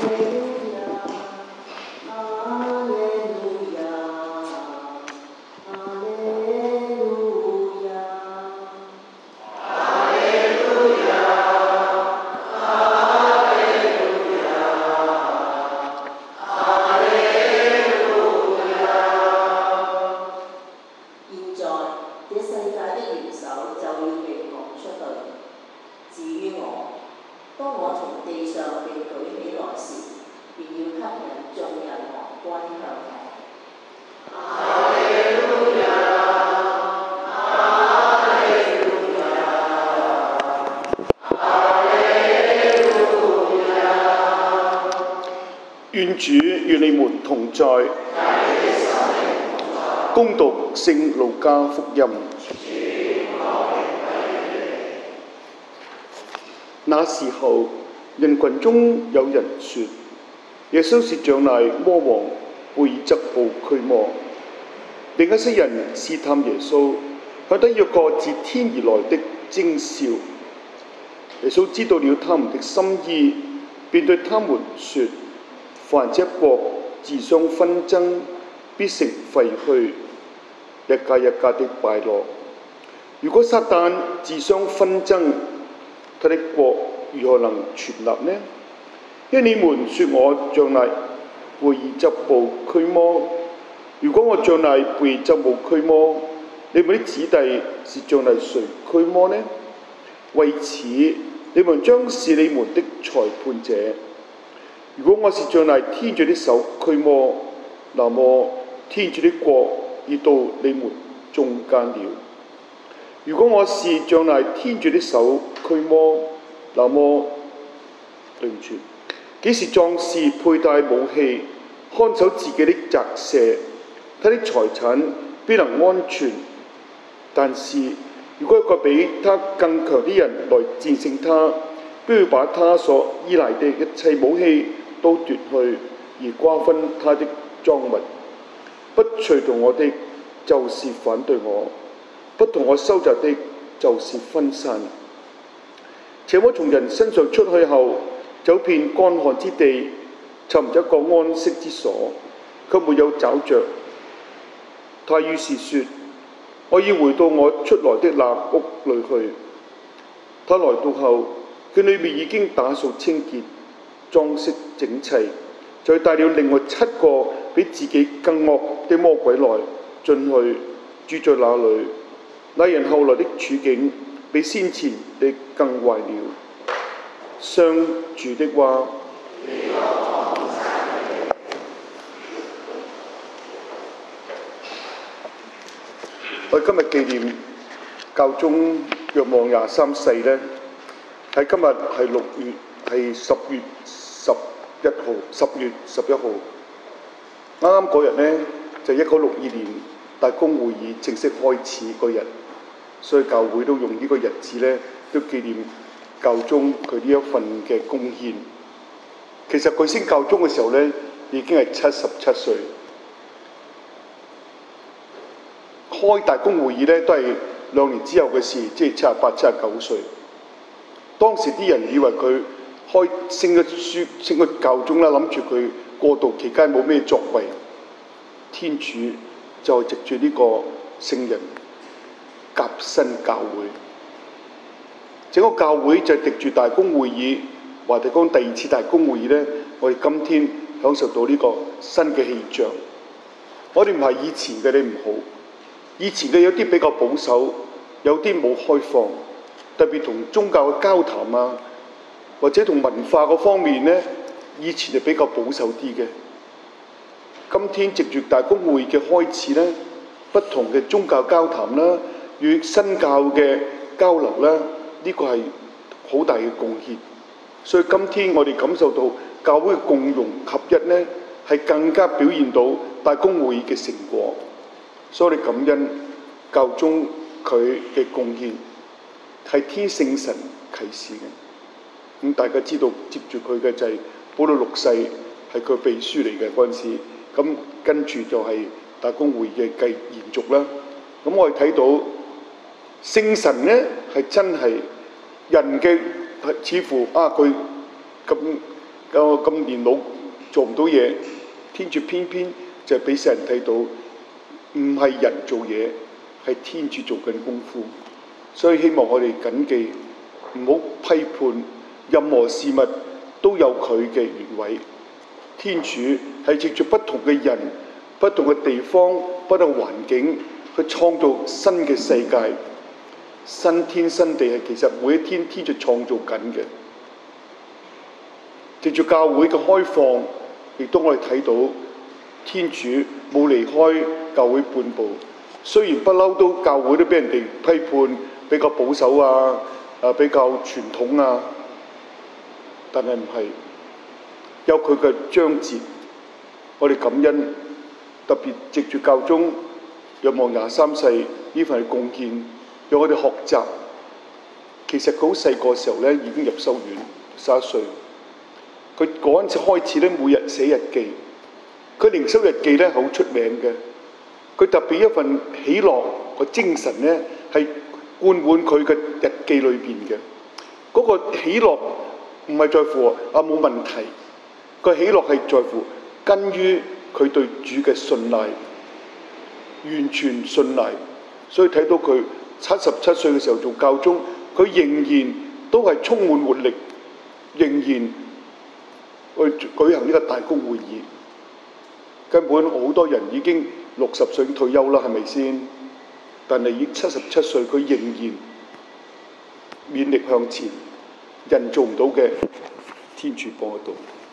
願主與你們同在。恭讀聖路加福音。那時候，人群中有人說，耶穌是仗賴魔王貝爾則布驅魔。另一些人試探耶穌，向他要個自天而來的徵兆。耶穌知道了他們的心意，便對他們說：凡這國自相紛爭，必成廢墟，一家一家的敗落。如果撒旦自相紛爭，他的國如何能存立呢？因你們說我仗賴貝爾則布驅魔，如果我仗賴貝爾則布驅魔，你們的子弟是仗賴誰驅魔呢？為此，你們將是你們的裁判者。如果我是仗賴天主的手驅魔，那麼天主的國已到你們中間了。如果我是仗賴天主的手驅魔，那麼對唔住，幾時壯士佩戴武器，看守自己的宅舍，他的財產必能安全。但是如果一個比他更強的人來戰勝他，必會把他所依賴的一切武器都奪去，而瓜分他的贓物。不隨同我的，就是反對我；不同我收集的，就是分散。邪魔從人身上出去後，走遍乾旱之地，尋找一個安息之所，卻沒有找着。他於是說：我要回到我出來的那屋裏去。他來到後，見裏面已經打掃清潔，裝飾整齊，就帶了另外7個比自己更惡的魔鬼來進去住在那裏。那人後來的處境比先前的更壞了。上主的話。我今日紀念教宗若望23世呢，喺今日係10月11號，啱啱嗰日呢，就1962年大公會議正式開始嗰日，所以教會都用呢個日子呢，都紀念教宗佢呢一份嘅貢獻。其實佢升教宗嘅時候呢，已經係77歲。開大公會議呢，都係2年之後嘅事，即係78、79歲。當時啲人以為佢升咗教宗啦，諗住佢過渡期間冇咩作為。天主就藉住呢個聖人革新教會，整個教會就藉住大公會議，話題講第2次大公會議呢，我哋今天享受到呢個新嘅氣象。我哋唔係以前嘅你唔好，以前嘅有啲比較保守，有啲冇開放，特別同宗教嘅交談啊，或者同文化嗰方面呢，以前係比較保守啲嘅。今天藉住大公會嘅開始呢，不同嘅宗教交談啦，與新教嘅交流啦，呢個係好大嘅貢獻。所以今天我哋感受到教會嘅共融合一呢，係更加表現到大公會嘅成果。所以我哋感恩教宗佢嘅貢獻係天聖神啟示嘅。咁大家知道接住佢嘅就係保祿6世，係佢秘書嚟嘅嗰陣時。咁跟住就係大公會嘅延續啦。咁我哋睇到聖神呢係真係人嘅，似乎佢咁我咁年老做唔到嘢，天主偏偏就係俾世人睇到，唔係人做嘢，係天主做緊功夫。所以希望我哋謹記，唔好批判任何事物都有佢嘅原委。天主係藉住不同嘅人、不同嘅地方、不同環境去創造新嘅世界。新天新地係其實每一天天主創造緊嘅。藉住教會嘅開放，亦都我哋睇到天主冇離開教會半步。雖然不嬲都教會都俾人哋批判比較保守啊，比較傳統啊，但係唔係有佢嘅章節。我哋感恩，特別藉住教宗若望23世呢份貢獻，讓我哋學習。其實佢好細個時候咧已經入修院，11歲。佢嗰陣時開始咧，每日寫日記。佢靈修日記咧好出名嘅。佢特別一份喜樂個精神咧，係灌滿佢嘅日記裏邊嘅。嗰個喜樂唔係在乎冇問題，個喜樂係在乎根於佢對主嘅信賴，完全信賴。所以睇到佢77歲嘅時候做教宗，佢仍然都係充滿活力，仍然去舉行呢個大公會議。根本好多人已經60歲退休啦，係咪先？但係已77歲，佢仍然勉力向前。人做唔到嘅，天主幫得到。